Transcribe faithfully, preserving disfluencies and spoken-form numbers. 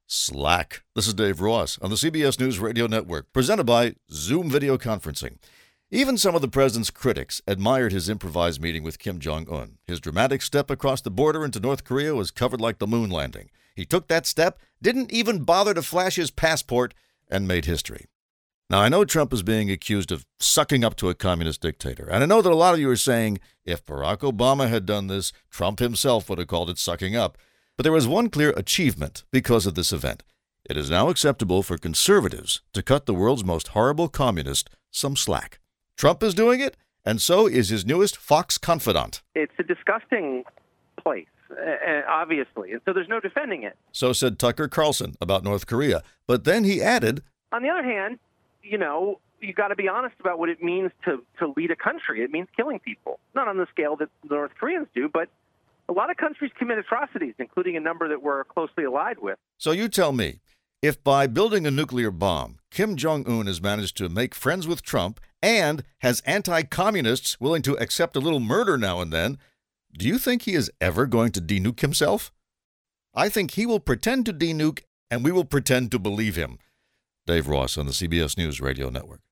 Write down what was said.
Slack. This is Dave Ross on the C B S News Radio Network, presented by Zoom Video Conferencing. Even some of the president's critics admired his improvised meeting with Kim Jong-un. His dramatic step across the border into North Korea was covered like the moon landing. He took that step, didn't even bother to flash his passport, and made history. Now, I know Trump is being accused of sucking up to a communist dictator, and I know that a lot of you are saying, if Barack Obama had done this, Trump himself would have called it sucking up. But there was one clear achievement because of this event. It is now acceptable for conservatives to cut the world's most horrible communist some slack. Trump is doing it, and so is his newest Fox confidant. It's a disgusting place, uh, obviously, and so there's no defending it. So said Tucker Carlson about North Korea. But then he added, on the other hand, you know, you got to be honest about what it means to, to lead a country. It means killing people, not on the scale that the North Koreans do, but a lot of countries commit atrocities, including a number that we're closely allied with. So you tell me, if by building a nuclear bomb, Kim Jong-un has managed to make friends with Trump and has anti-communists willing to accept a little murder now and then, do you think he is ever going to denuke himself? I think he will pretend to denuke, and we will pretend to believe him. Dave Ross on the C B S News Radio Network.